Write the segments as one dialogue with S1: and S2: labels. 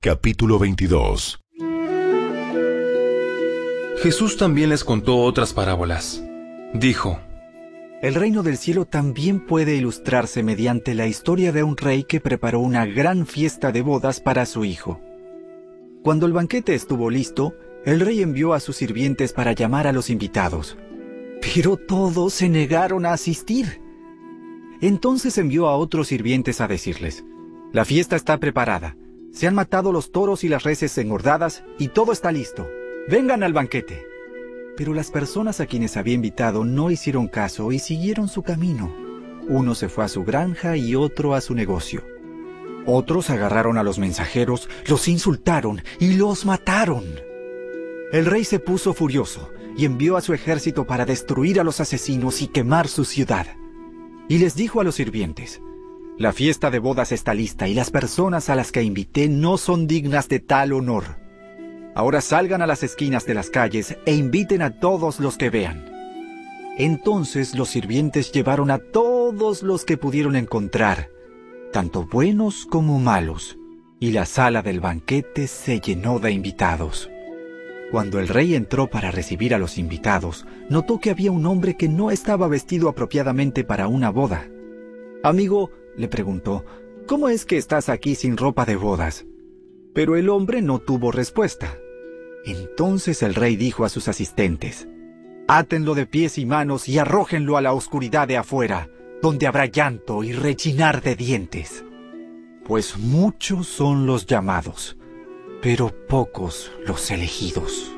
S1: Capítulo 22.
S2: Jesús también les contó otras parábolas. Dijo:
S3: El reino del cielo también puede ilustrarse mediante la historia de un rey que preparó una gran fiesta de bodas para su hijo. Cuando el banquete estuvo listo, el rey envió a sus sirvientes para llamar a los invitados. Pero todos se negaron a asistir. Entonces envió a otros sirvientes a decirles: La fiesta está preparada. Se han matado los toros y las reses engordadas y todo está listo. ¡Vengan al banquete! Pero las personas a quienes había invitado no hicieron caso y siguieron su camino. Uno se fue a su granja y otro a su negocio. Otros agarraron a los mensajeros, los insultaron y los mataron. El rey se puso furioso y envió a su ejército para destruir a los asesinos y quemar su ciudad. Y les dijo a los sirvientes: La fiesta de bodas está lista y las personas a las que invité no son dignas de tal honor. Ahora salgan a las esquinas de las calles e inviten a todos los que vean. Entonces los sirvientes llevaron a todos los que pudieron encontrar, tanto buenos como malos, y la sala del banquete se llenó de invitados. Cuando el rey entró para recibir a los invitados, notó que había un hombre que no estaba vestido apropiadamente para una boda. «Amigo», le preguntó, «¿cómo es que estás aquí sin ropa de bodas?» Pero el hombre no tuvo respuesta. Entonces el rey dijo a sus asistentes: «Átenlo de pies y manos y arrójenlo a la oscuridad de afuera, donde habrá llanto y rechinar de dientes. Pues muchos son los llamados, pero pocos los elegidos».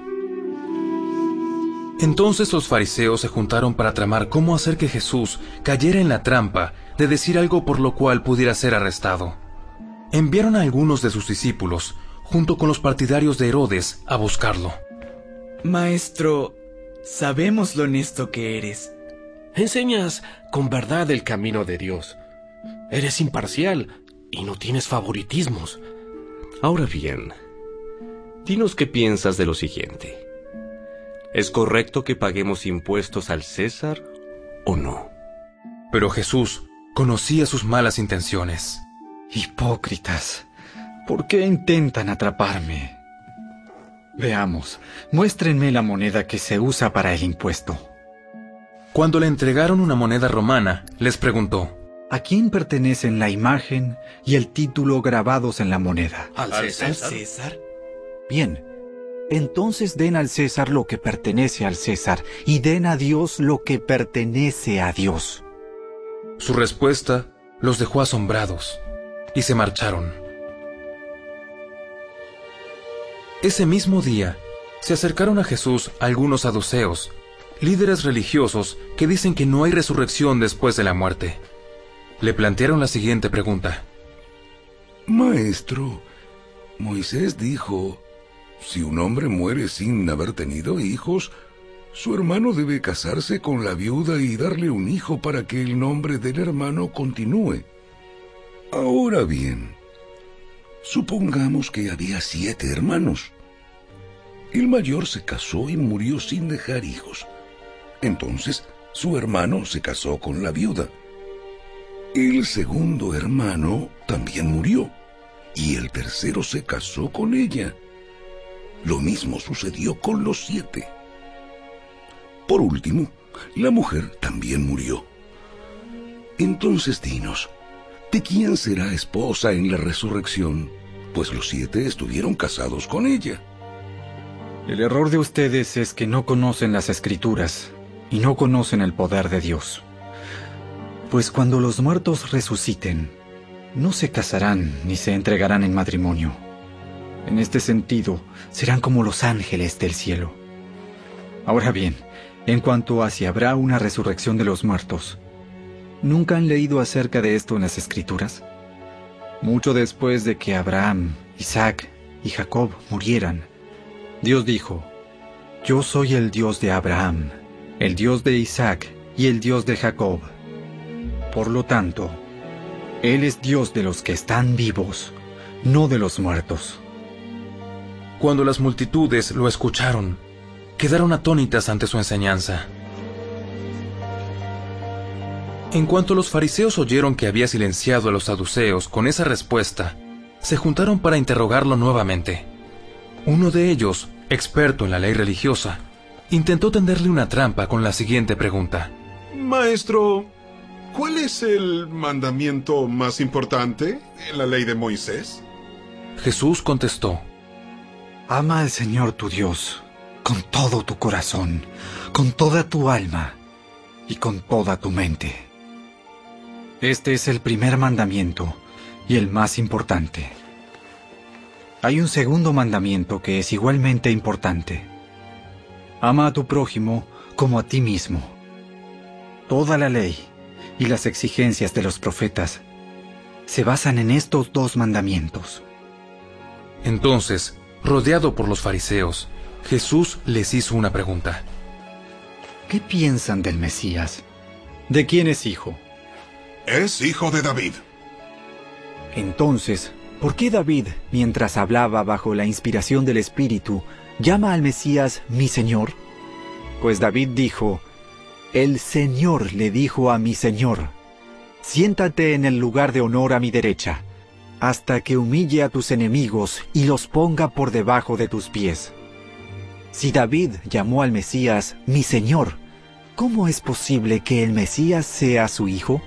S2: Entonces los fariseos se juntaron para tramar cómo hacer que Jesús cayera en la trampa de decir algo por lo cual pudiera ser arrestado. Enviaron a algunos de sus discípulos, junto con los partidarios de Herodes, a buscarlo.
S4: Maestro, sabemos lo honesto que eres.
S5: Enseñas con verdad el camino de Dios. Eres imparcial y no tienes favoritismos. Ahora bien, dinos qué piensas de lo siguiente. ¿Es correcto que paguemos impuestos al César o no?
S2: Pero Jesús conocía sus malas intenciones.
S3: «Hipócritas, ¿por qué intentan atraparme? Veamos, muéstrenme la moneda que se usa para el impuesto».
S2: Cuando le entregaron una moneda romana, les preguntó:
S3: ¿A quién pertenecen la imagen y el título grabados en la moneda?
S5: ¿Al César?
S4: ¿César?
S3: Bien, entonces den al César lo que pertenece al César y den a Dios lo que pertenece a Dios.
S2: Su respuesta los dejó asombrados y se marcharon. Ese mismo día, se acercaron a Jesús algunos saduceos, líderes religiosos que dicen que no hay resurrección después de la muerte. Le plantearon la siguiente pregunta:
S6: Maestro, Moisés dijo: si un hombre muere sin haber tenido hijos, su hermano debe casarse con la viuda y darle un hijo para que el nombre del hermano continúe. Ahora bien, supongamos que había 7 hermanos. El mayor se casó y murió sin dejar hijos. Entonces, su hermano se casó con la viuda. El segundo hermano también murió, y el tercero se casó con ella. Lo mismo sucedió con los 7. Por último, la mujer también murió. Entonces dinos, ¿de quién será esposa en la resurrección? Pues los 7 estuvieron casados con ella.
S3: El error de ustedes es que no conocen las Escrituras y no conocen el poder de Dios. Pues cuando los muertos resuciten, no se casarán ni se entregarán en matrimonio. En este sentido, serán como los ángeles del cielo. Ahora bien, en cuanto a si habrá una resurrección de los muertos, ¿nunca han leído acerca de esto en las Escrituras? Mucho después de que Abraham, Isaac y Jacob murieran, Dios dijo: «Yo soy el Dios de Abraham, el Dios de Isaac y el Dios de Jacob». Por lo tanto, Él es Dios de los que están vivos, no de los muertos.
S2: Cuando las multitudes lo escucharon, quedaron atónitas ante su enseñanza. En cuanto los fariseos oyeron que había silenciado a los saduceos con esa respuesta, se juntaron para interrogarlo nuevamente. Uno de ellos, experto en la ley religiosa, intentó tenderle una trampa con la siguiente pregunta.
S1: Maestro, ¿cuál es el mandamiento más importante en la ley de Moisés?
S2: Jesús contestó:
S3: Ama al Señor tu Dios con todo tu corazón, con toda tu alma y con toda tu mente. Este es el primer mandamiento y el más importante. Hay un segundo mandamiento que es igualmente importante. Ama a tu prójimo como a ti mismo. Toda la ley y las exigencias de los profetas se basan en estos dos mandamientos.
S2: Entonces, rodeado por los fariseos, Jesús les hizo una pregunta.
S3: ¿Qué piensan del Mesías? ¿De quién es hijo?
S1: Es hijo de David.
S3: Entonces, ¿por qué David, mientras hablaba bajo la inspiración del Espíritu, llama al Mesías mi Señor? Pues David dijo: El Señor le dijo a mi Señor: siéntate en el lugar de honor a mi derecha, hasta que humille a tus enemigos y los ponga por debajo de tus pies. Si David llamó al Mesías mi Señor, ¿cómo es posible que el Mesías sea su hijo?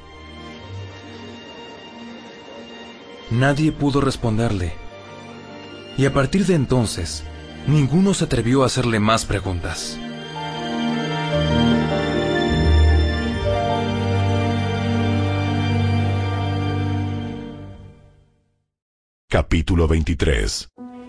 S2: Nadie pudo responderle. Y a partir de entonces, ninguno se atrevió a hacerle más preguntas.
S7: Capítulo 23.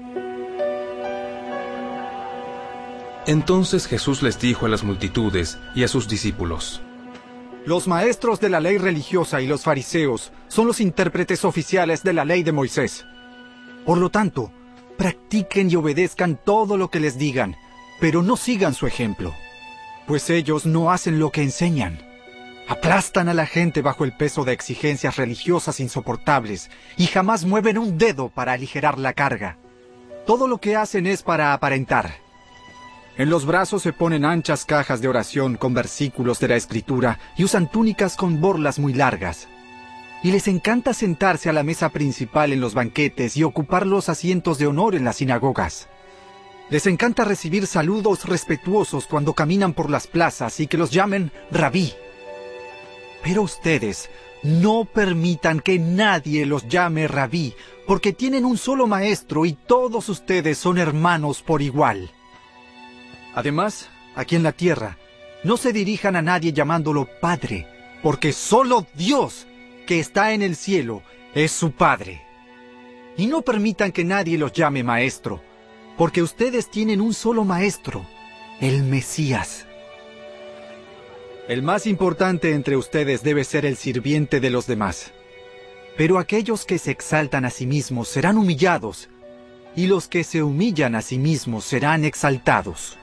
S2: Entonces Jesús les dijo a las multitudes y a sus discípulos:
S3: Los maestros de la ley religiosa y los fariseos son los intérpretes oficiales de la ley de Moisés. Por lo tanto, practiquen y obedezcan todo lo que les digan, pero no sigan su ejemplo, pues ellos no hacen lo que enseñan. Aplastan a la gente bajo el peso de exigencias religiosas insoportables y jamás mueven un dedo para aligerar la carga. Todo lo que hacen es para aparentar. En los brazos se ponen anchas cajas de oración con versículos de la Escritura y usan túnicas con borlas muy largas. Y les encanta sentarse a la mesa principal en los banquetes y ocupar los asientos de honor en las sinagogas. Les encanta recibir saludos respetuosos cuando caminan por las plazas y que los llamen rabí. Pero ustedes no permitan que nadie los llame rabí, porque tienen un solo maestro y todos ustedes son hermanos por igual. Además, aquí en la tierra, no se dirijan a nadie llamándolo Padre, porque solo Dios, que está en el cielo, es su Padre. Y no permitan que nadie los llame Maestro, porque ustedes tienen un solo Maestro, el Mesías. El más importante entre ustedes debe ser el sirviente de los demás. Pero aquellos que se exaltan a sí mismos serán humillados, y los que se humillan a sí mismos serán exaltados.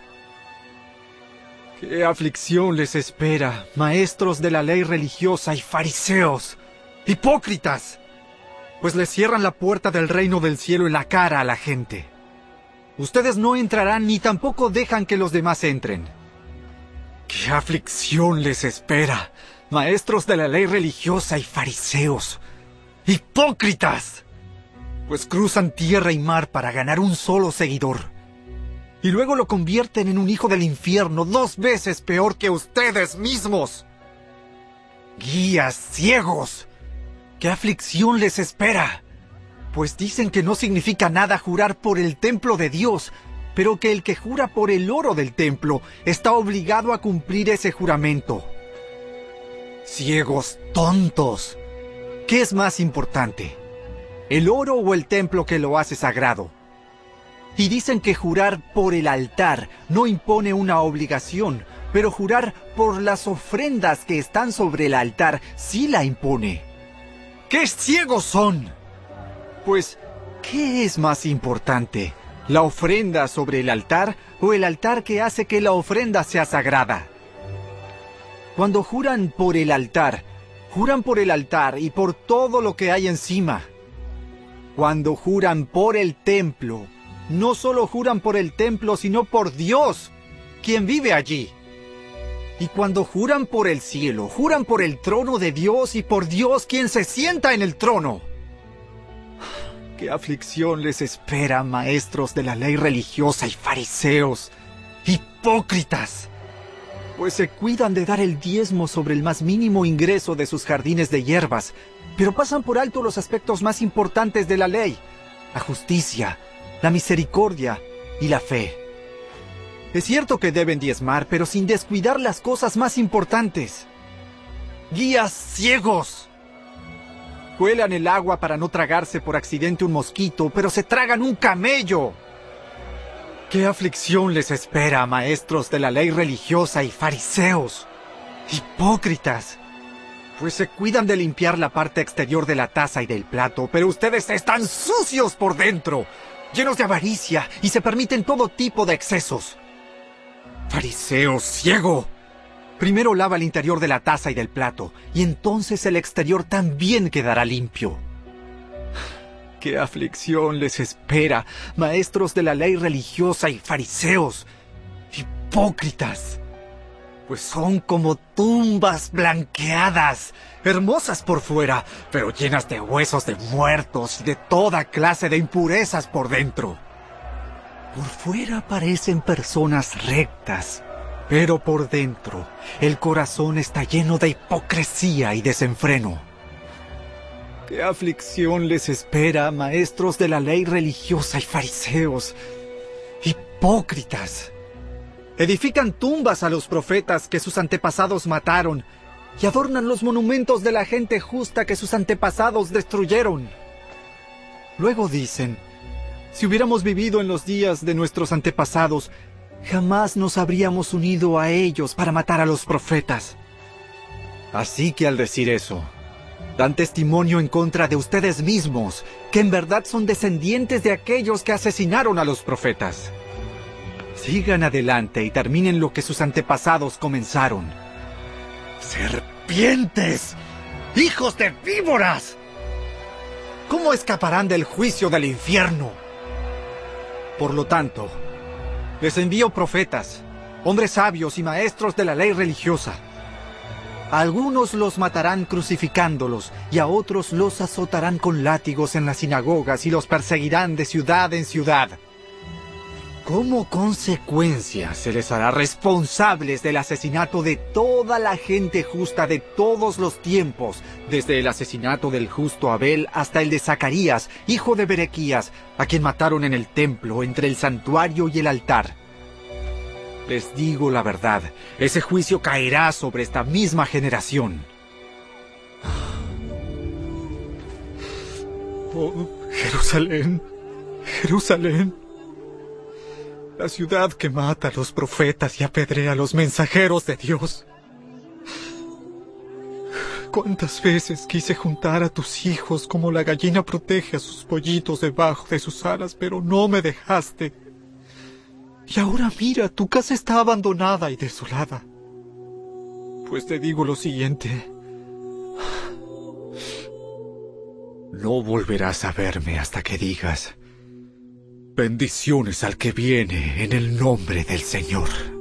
S3: ¡Qué aflicción les espera, maestros de la ley religiosa y fariseos! ¡Hipócritas! Pues les cierran la puerta del reino del cielo en la cara a la gente. Ustedes no entrarán ni tampoco dejan que los demás entren. ¡Qué aflicción les espera, maestros de la ley religiosa y fariseos! ¡Hipócritas! Pues cruzan tierra y mar para ganar un solo seguidor. Y luego lo convierten en un hijo del infierno 2 veces peor que ustedes mismos. ¡Guías ciegos! ¡Qué aflicción les espera! Pues dicen que no significa nada jurar por el templo de Dios, pero que el que jura por el oro del templo está obligado a cumplir ese juramento. ¡Ciegos tontos! ¿Qué es más importante? ¿El oro o el templo que lo hace sagrado? Y dicen que jurar por el altar no impone una obligación, pero jurar por las ofrendas que están sobre el altar sí la impone. ¡Qué ciegos son! Pues, ¿qué es más importante? ¿La ofrenda sobre el altar o el altar que hace que la ofrenda sea sagrada? Cuando juran por el altar y por todo lo que hay encima. Cuando juran por el templo, no solo juran por el templo, sino por Dios, quien vive allí. Y cuando juran por el cielo, juran por el trono de Dios y por Dios, quien se sienta en el trono. ¿Qué aflicción les espera, maestros de la ley religiosa y fariseos, hipócritas? Pues se cuidan de dar el diezmo sobre el más mínimo ingreso de sus jardines de hierbas, pero pasan por alto los aspectos más importantes de la ley: la justicia, la misericordia y la fe. Es cierto que deben diezmar, pero sin descuidar las cosas más importantes. ¡Guías ciegos! Cuelan el agua para no tragarse por accidente un mosquito, pero se tragan un camello. ¿Qué aflicción les espera, maestros de la ley religiosa y fariseos, hipócritas? Pues se cuidan de limpiar la parte exterior de la taza y del plato, pero ustedes están sucios por dentro, llenos de avaricia, y se permiten todo tipo de excesos. ¡Fariseo ciego! Primero lava el interior de la taza y del plato, y entonces el exterior también quedará limpio. ¡Qué aflicción les espera, maestros de la ley religiosa y fariseos, hipócritas! Pues son como tumbas blanqueadas, hermosas por fuera, pero llenas de huesos de muertos y de toda clase de impurezas por dentro. Por fuera parecen personas rectas, pero por dentro el corazón está lleno de hipocresía y desenfreno. ¿Qué aflicción les espera, maestros de la ley religiosa y fariseos, hipócritas? Edifican tumbas a los profetas que sus antepasados mataron y adornan los monumentos de la gente justa que sus antepasados destruyeron. Luego dicen: si hubiéramos vivido en los días de nuestros antepasados, jamás nos habríamos unido a ellos para matar a los profetas. Así que al decir eso, dan testimonio en contra de ustedes mismos, que en verdad son descendientes de aquellos que asesinaron a los profetas. Sigan adelante y terminen lo que sus antepasados comenzaron. ¡Serpientes! ¡Hijos de víboras! ¿Cómo escaparán del juicio del infierno? Por lo tanto, les envío profetas, hombres sabios y maestros de la ley religiosa. A algunos los matarán crucificándolos, y a otros los azotarán con látigos en las sinagogas y los perseguirán de ciudad en ciudad. Como consecuencia, se les hará responsables del asesinato de toda la gente justa de todos los tiempos, desde el asesinato del justo Abel hasta el de Zacarías, hijo de Berequías, a quien mataron en el templo, entre el santuario y el altar. Les digo la verdad, ese juicio caerá sobre esta misma generación. Oh, Jerusalén, Jerusalén, la ciudad que mata a los profetas y apedrea a los mensajeros de Dios. ¿Cuántas veces quise juntar a tus hijos como la gallina protege a sus pollitos debajo de sus alas, pero no me dejaste? Y ahora mira, tu casa está abandonada y desolada. Pues te digo lo siguiente: no volverás a verme hasta que digas: bendiciones al que viene en el nombre del Señor.